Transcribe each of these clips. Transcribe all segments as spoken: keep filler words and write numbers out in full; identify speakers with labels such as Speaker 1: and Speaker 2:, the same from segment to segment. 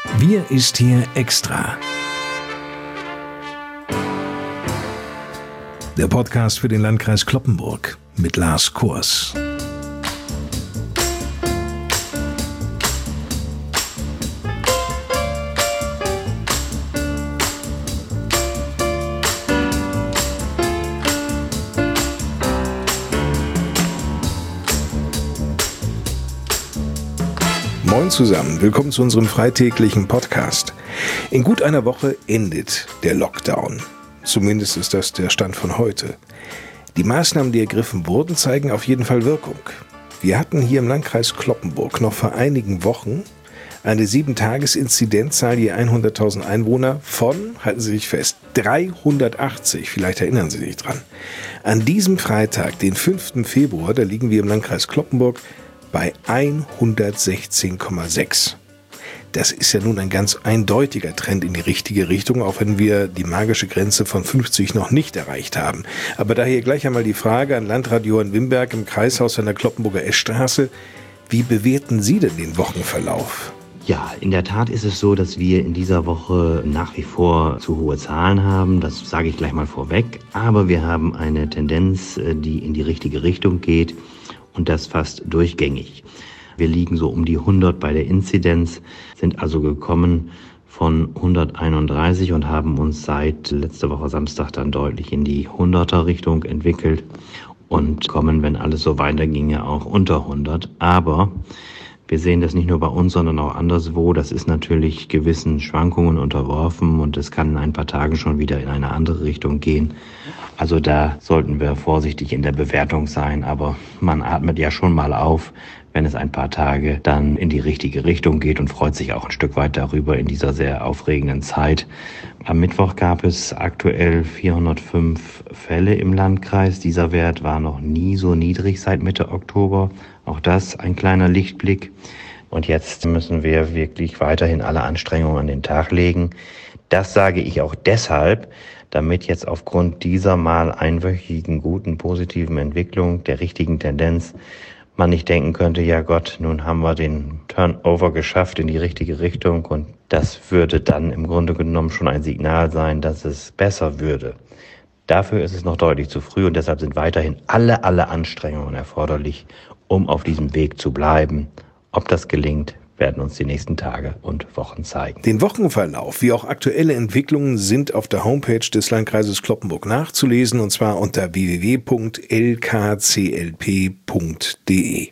Speaker 1: Wir ist hier extra. Der Podcast für den Landkreis Cloppenburg mit Lars Kors. Moin zusammen, willkommen zu unserem freitäglichen Podcast. In gut einer Woche endet der Lockdown. Zumindest ist das der Stand von heute. Die Maßnahmen, die ergriffen wurden, zeigen auf jeden Fall Wirkung. Wir hatten hier im Landkreis Cloppenburg noch vor einigen Wochen eine sieben-Tages-Inzidenzzahl je hunderttausend Einwohner von, halten Sie sich fest, dreihundertachtzig. Vielleicht erinnern Sie sich dran. An diesem Freitag, den fünften Februar, da liegen wir im Landkreis Cloppenburg bei hundertsechzehn Komma sechs. Das ist ja nun ein ganz eindeutiger Trend in die richtige Richtung, auch wenn wir die magische Grenze von fünfzig noch nicht erreicht haben. Aber daher gleich einmal die Frage an Landrat Johann Wimberg im Kreishaus an der Cloppenburger Eschstraße. Wie bewerten Sie denn den Wochenverlauf?
Speaker 2: Ja, in der Tat ist es so, dass wir in dieser Woche nach wie vor zu hohe Zahlen haben. Das sage ich gleich mal vorweg. Aber wir haben eine Tendenz, die in die richtige Richtung geht. Und das fast durchgängig. Wir liegen so um die hundert bei der Inzidenz, sind also gekommen von hunderteinunddreißig und haben uns seit letzter Woche Samstag dann deutlich in die hunderter Richtung entwickelt und kommen, wenn alles so weiterginge, auch unter hundert. Aber wir sehen das nicht nur bei uns, sondern auch anderswo. Das ist natürlich gewissen Schwankungen unterworfen und es kann in ein paar Tagen schon wieder in eine andere Richtung gehen. Also da sollten wir vorsichtig in der Bewertung sein, aber man atmet ja schon mal auf, wenn es ein paar Tage dann in die richtige Richtung geht und freut sich auch ein Stück weit darüber in dieser sehr aufregenden Zeit. Am Mittwoch gab es aktuell vierhundertfünf Fälle im Landkreis. Dieser Wert war noch nie so niedrig seit Mitte Oktober. Auch das ein kleiner Lichtblick. Und jetzt müssen wir wirklich weiterhin alle Anstrengungen an den Tag legen. Das sage ich auch deshalb, damit jetzt aufgrund dieser mal einwöchigen guten positiven Entwicklung, der richtigen Tendenz, man nicht denken könnte, ja Gott, nun haben wir den Turnover geschafft in die richtige Richtung und das würde dann im Grunde genommen schon ein Signal sein, dass es besser würde. Dafür ist es noch deutlich zu früh und deshalb sind weiterhin alle, alle Anstrengungen erforderlich, um auf diesem Weg zu bleiben. Ob das gelingt, werden uns die nächsten Tage und Wochen zeigen.
Speaker 1: Den Wochenverlauf wie auch aktuelle Entwicklungen sind auf der Homepage des Landkreises Cloppenburg nachzulesen, und zwar unter w w w punkt l k c l p punkt d e.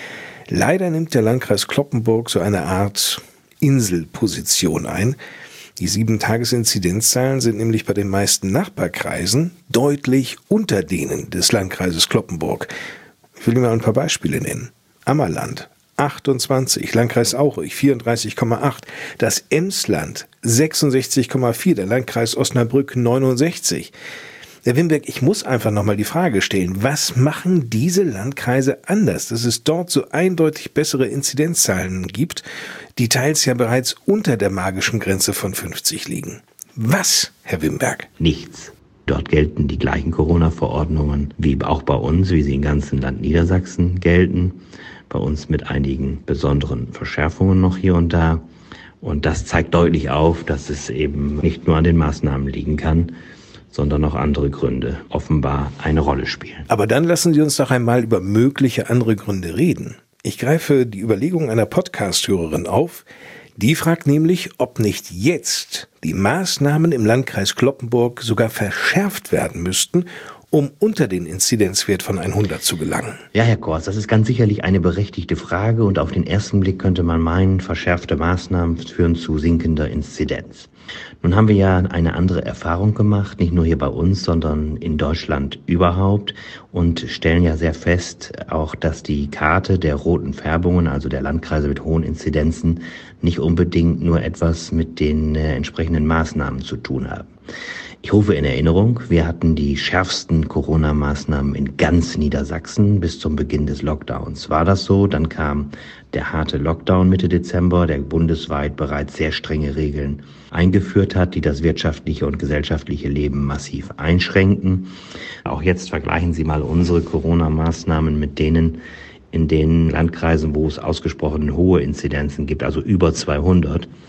Speaker 1: Leider nimmt der Landkreis Cloppenburg so eine Art Inselposition ein. Die sieben-Tages-Inzidenzzahlen sind nämlich bei den meisten Nachbarkreisen deutlich unter denen des Landkreises Cloppenburg. Ich will Ihnen mal ein paar Beispiele nennen. Ammerland achtundzwanzig, Landkreis Aurich vierunddreißig Komma acht, das Emsland sechsundsechzig Komma vier, der Landkreis Osnabrück neunundsechzig. Herr Wimberg, ich muss einfach nochmal die Frage stellen, was machen diese Landkreise anders, dass es dort so eindeutig bessere Inzidenzzahlen gibt, die teils ja bereits unter der magischen Grenze von fünfzig liegen? Was, Herr Wimberg?
Speaker 2: Nichts. Dort gelten die gleichen Corona-Verordnungen wie auch bei uns, wie sie im ganzen Land Niedersachsen gelten. Bei uns mit einigen besonderen Verschärfungen noch hier und da. Und das zeigt deutlich auf, dass es eben nicht nur an den Maßnahmen liegen kann, sondern auch andere Gründe offenbar eine Rolle spielen.
Speaker 1: Aber dann lassen Sie uns doch einmal über mögliche andere Gründe reden. Ich greife die Überlegung einer Podcast-Hörerin auf. Die fragt nämlich, ob nicht jetzt die Maßnahmen im Landkreis Cloppenburg sogar verschärft werden müssten, um unter den Inzidenzwert von hundert zu gelangen.
Speaker 2: Ja, Herr Kors, das ist ganz sicherlich eine berechtigte Frage und auf den ersten Blick könnte man meinen, verschärfte Maßnahmen führen zu sinkender Inzidenz. Nun haben wir ja eine andere Erfahrung gemacht, nicht nur hier bei uns, sondern in Deutschland überhaupt und stellen ja sehr fest, auch dass die Karte der roten Färbungen, also der Landkreise mit hohen Inzidenzen, nicht unbedingt nur etwas mit den äh, entsprechenden Maßnahmen zu tun haben. Ich rufe in Erinnerung, wir hatten die schärfsten Corona-Maßnahmen in ganz Niedersachsen bis zum Beginn des Lockdowns. War das so? Dann kam der harte Lockdown Mitte Dezember, der bundesweit bereits sehr strenge Regeln eingeführt hat, die das wirtschaftliche und gesellschaftliche Leben massiv einschränken. Auch jetzt vergleichen Sie mal unsere Corona-Maßnahmen mit denen in den Landkreisen, wo es ausgesprochen hohe Inzidenzen gibt, also über zweihundert.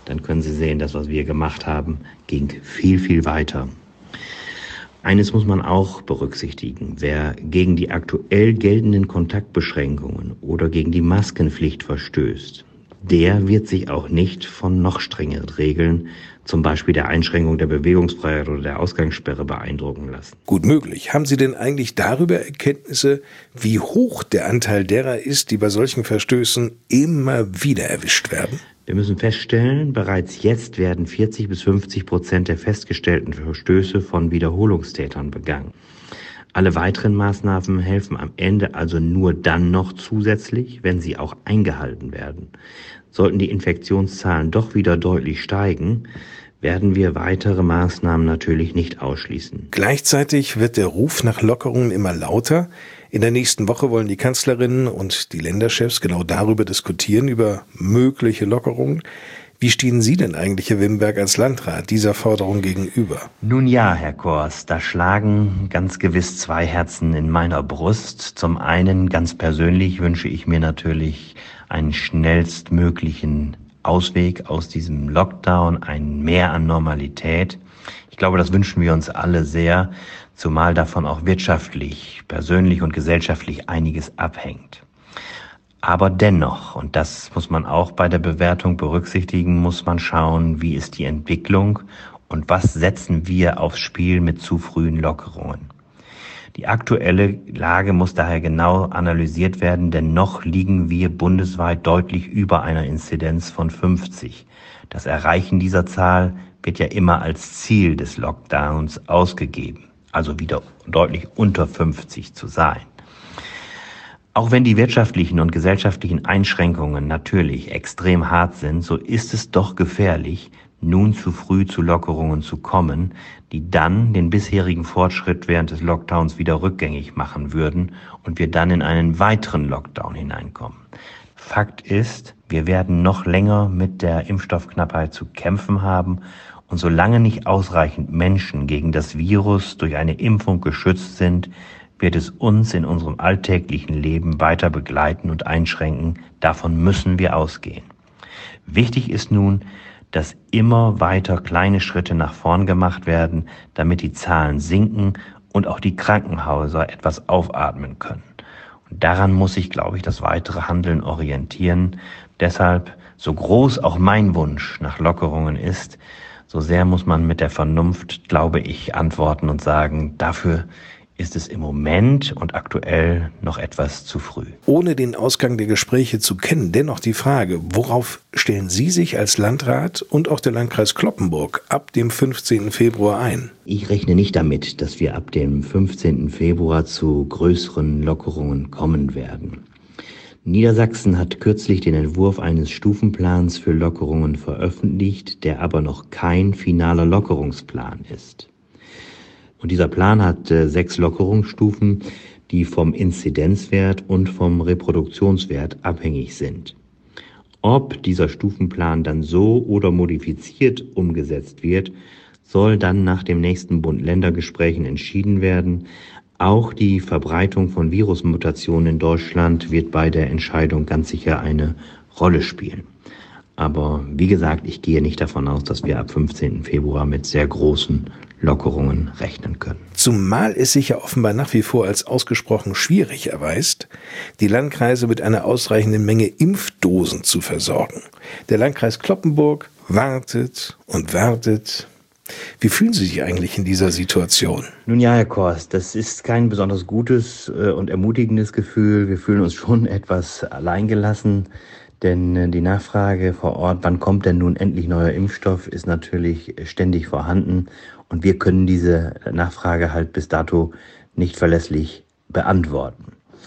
Speaker 2: dann können Sie sehen, das, was wir gemacht haben, ging viel, viel weiter. Eines muss man auch berücksichtigen. Wer gegen die aktuell geltenden Kontaktbeschränkungen oder gegen die Maskenpflicht verstößt, der wird sich auch nicht von noch strengeren Regeln, zum Beispiel der Einschränkung der Bewegungsfreiheit oder der Ausgangssperre, beeindrucken lassen.
Speaker 1: Gut möglich. Haben Sie denn eigentlich darüber Erkenntnisse, wie hoch der Anteil derer ist, die bei solchen Verstößen immer wieder erwischt werden?
Speaker 2: Wir müssen feststellen, bereits jetzt werden vierzig bis fünfzig Prozent der festgestellten Verstöße von Wiederholungstätern begangen. Alle weiteren Maßnahmen helfen am Ende also nur dann noch zusätzlich, wenn sie auch eingehalten werden. Sollten die Infektionszahlen doch wieder deutlich steigen, werden wir weitere Maßnahmen natürlich nicht ausschließen.
Speaker 1: Gleichzeitig wird der Ruf nach Lockerungen immer lauter. In der nächsten Woche wollen die Kanzlerinnen und die Länderchefs genau darüber diskutieren, über mögliche Lockerungen. Wie stehen Sie denn eigentlich, Herr Wimberg, als Landrat dieser Forderung gegenüber?
Speaker 2: Nun ja, Herr Kors, da schlagen ganz gewiss zwei Herzen in meiner Brust. Zum einen, ganz persönlich, wünsche ich mir natürlich einen schnellstmöglichen Ausweg aus diesem Lockdown, ein Mehr an Normalität. Ich glaube, das wünschen wir uns alle sehr, zumal davon auch wirtschaftlich, persönlich und gesellschaftlich einiges abhängt. Aber dennoch, und das muss man auch bei der Bewertung berücksichtigen, muss man schauen, wie ist die Entwicklung und was setzen wir aufs Spiel mit zu frühen Lockerungen. Die aktuelle Lage muss daher genau analysiert werden, denn noch liegen wir bundesweit deutlich über einer Inzidenz von fünfzig. Das Erreichen dieser Zahl wird ja immer als Ziel des Lockdowns ausgegeben, also wieder deutlich unter fünfzig zu sein. Auch wenn die wirtschaftlichen und gesellschaftlichen Einschränkungen natürlich extrem hart sind, so ist es doch gefährlich, nun zu früh zu Lockerungen zu kommen, die dann den bisherigen Fortschritt während des Lockdowns wieder rückgängig machen würden und wir dann in einen weiteren Lockdown hineinkommen. Fakt ist, wir werden noch länger mit der Impfstoffknappheit zu kämpfen haben und solange nicht ausreichend Menschen gegen das Virus durch eine Impfung geschützt sind, wird es uns in unserem alltäglichen Leben weiter begleiten und einschränken. Davon müssen wir ausgehen. Wichtig ist nun, dass immer weiter kleine Schritte nach vorn gemacht werden, damit die Zahlen sinken und auch die Krankenhäuser etwas aufatmen können. Und daran muss sich, glaube ich, das weitere Handeln orientieren. Deshalb, so groß auch mein Wunsch nach Lockerungen ist, so sehr muss man mit der Vernunft, glaube ich, antworten und sagen, dafür ist es im Moment und aktuell noch etwas zu früh.
Speaker 1: Ohne den Ausgang der Gespräche zu kennen, dennoch die Frage, worauf stellen Sie sich als Landrat und auch der Landkreis Cloppenburg ab dem fünfzehnten Februar ein?
Speaker 2: Ich rechne nicht damit, dass wir ab dem fünfzehnten Februar zu größeren Lockerungen kommen werden. Niedersachsen hat kürzlich den Entwurf eines Stufenplans für Lockerungen veröffentlicht, der aber noch kein finaler Lockerungsplan ist. Und dieser Plan hat äh, sechs Lockerungsstufen, die vom Inzidenzwert und vom Reproduktionswert abhängig sind. Ob dieser Stufenplan dann so oder modifiziert umgesetzt wird, soll dann nach dem nächsten Bund-Länder-Gesprächen entschieden werden. Auch die Verbreitung von Virusmutationen in Deutschland wird bei der Entscheidung ganz sicher eine Rolle spielen. Aber wie gesagt, ich gehe nicht davon aus, dass wir ab fünfzehnten Februar mit sehr großen Lockerungen rechnen können.
Speaker 1: Zumal es sich ja offenbar nach wie vor als ausgesprochen schwierig erweist, die Landkreise mit einer ausreichenden Menge Impfdosen zu versorgen. Der Landkreis Cloppenburg wartet und wartet. Wie fühlen Sie sich eigentlich in dieser Situation?
Speaker 2: Nun ja, Herr Kors, das ist kein besonders gutes und ermutigendes Gefühl. Wir fühlen uns schon etwas alleingelassen. Denn die Nachfrage vor Ort, wann kommt denn nun endlich neuer Impfstoff, ist natürlich ständig vorhanden. Und wir können diese Nachfrage halt bis dato nicht verlässlich beantworten.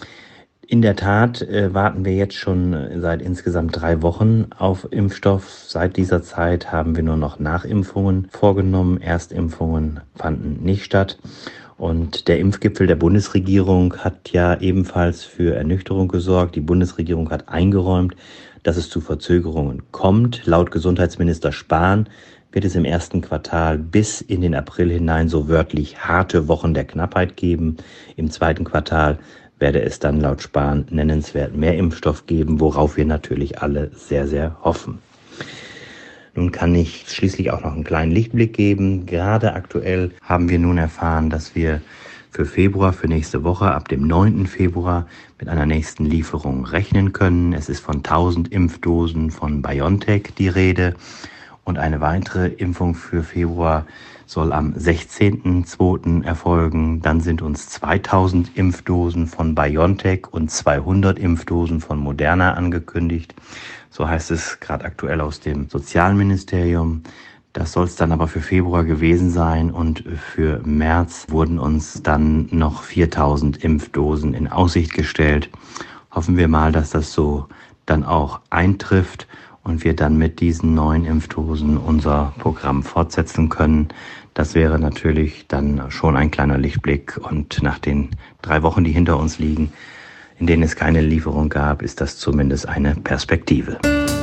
Speaker 2: In der Tat äh, warten wir jetzt schon seit insgesamt drei Wochen auf Impfstoff. Seit dieser Zeit haben wir nur noch Nachimpfungen vorgenommen. Erstimpfungen fanden nicht statt. Und der Impfgipfel der Bundesregierung hat ja ebenfalls für Ernüchterung gesorgt. Die Bundesregierung hat eingeräumt, dass es zu Verzögerungen kommt. Laut Gesundheitsminister Spahn wird es im ersten Quartal bis in den April hinein so wörtlich harte Wochen der Knappheit geben. Im zweiten Quartal werde es dann laut Spahn nennenswert mehr Impfstoff geben, worauf wir natürlich alle sehr, sehr hoffen. Nun kann ich schließlich auch noch einen kleinen Lichtblick geben. Gerade aktuell haben wir nun erfahren, dass wir für Februar, für nächste Woche, ab dem neunten Februar mit einer nächsten Lieferung rechnen können. Es ist von tausend Impfdosen von BioNTech die Rede und eine weitere Impfung für Februar soll am sechzehnten zweiten erfolgen. Dann sind uns zweitausend Impfdosen von BioNTech und zweihundert Impfdosen von Moderna angekündigt. So heißt es gerade aktuell aus dem Sozialministerium. Das soll es dann aber für Februar gewesen sein und für März wurden uns dann noch viertausend Impfdosen in Aussicht gestellt. Hoffen wir mal, dass das so dann auch eintrifft und wir dann mit diesen neuen Impfdosen unser Programm fortsetzen können. Das wäre natürlich dann schon ein kleiner Lichtblick und nach den drei Wochen, die hinter uns liegen, in denen es keine Lieferung gab, ist das zumindest eine Perspektive.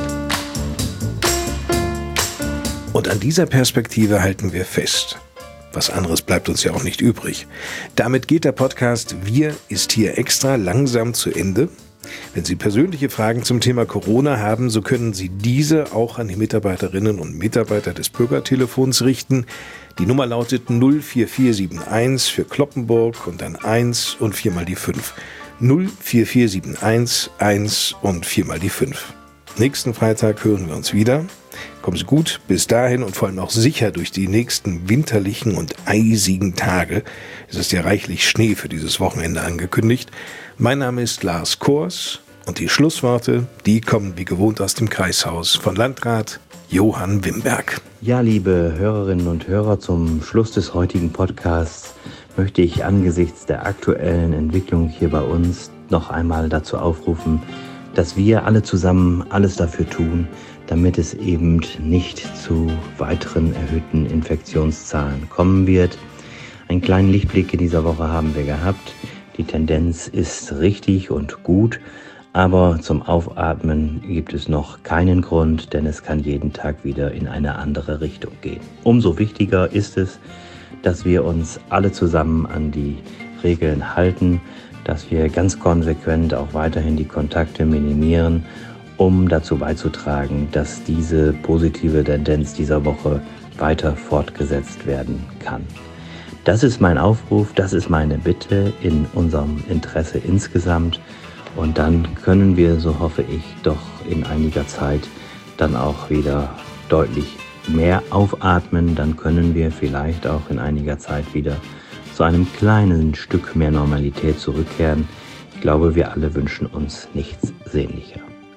Speaker 1: Und an dieser Perspektive halten wir fest. Was anderes bleibt uns ja auch nicht übrig. Damit geht der Podcast Wir ist hier extra langsam zu Ende. Wenn Sie persönliche Fragen zum Thema Corona haben, so können Sie diese auch an die Mitarbeiterinnen und Mitarbeiter des Bürgertelefons richten. Die Nummer lautet null vier vier sieben eins für Cloppenburg und dann eins und viermal die fünf. null vier vier sieben eins, eins und viermal die fünf. Nächsten Freitag hören wir uns wieder. Kommen Sie gut bis dahin und vor allem auch sicher durch die nächsten winterlichen und eisigen Tage. Es ist ja reichlich Schnee für dieses Wochenende angekündigt. Mein Name ist Lars Kors und die Schlussworte, die kommen wie gewohnt aus dem Kreishaus von Landrat Johann Wimberg.
Speaker 2: Ja, liebe Hörerinnen und Hörer, zum Schluss des heutigen Podcasts möchte ich angesichts der aktuellen Entwicklung hier bei uns noch einmal dazu aufrufen, dass wir alle zusammen alles dafür tun, damit es eben nicht zu weiteren erhöhten Infektionszahlen kommen wird. Einen kleinen Lichtblick in dieser Woche haben wir gehabt. Die Tendenz ist richtig und gut, aber zum Aufatmen gibt es noch keinen Grund, denn es kann jeden Tag wieder in eine andere Richtung gehen. Umso wichtiger ist es, dass wir uns alle zusammen an die Regeln halten, dass wir ganz konsequent auch weiterhin die Kontakte minimieren, um dazu beizutragen, dass diese positive Tendenz dieser Woche weiter fortgesetzt werden kann. Das ist mein Aufruf, das ist meine Bitte in unserem Interesse insgesamt und dann können wir, so hoffe ich, doch in einiger Zeit dann auch wieder deutlich mehr aufatmen, dann können wir vielleicht auch in einiger Zeit wieder zu einem kleinen Stück mehr Normalität zurückkehren. Ich glaube, wir alle wünschen uns nichts sehnlicher.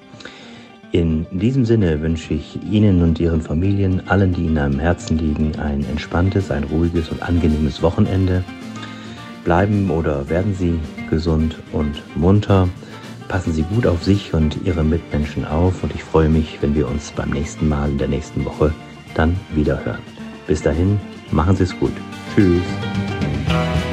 Speaker 2: In diesem Sinne wünsche ich Ihnen und Ihren Familien, allen, die Ihnen am Herzen liegen, ein entspanntes, ein ruhiges und angenehmes Wochenende. Bleiben oder werden Sie gesund und munter. Passen Sie gut auf sich und Ihre Mitmenschen auf und ich freue mich, wenn wir uns beim nächsten Mal in der nächsten Woche dann wieder hören. Bis dahin, machen Sie es gut. Tschüss.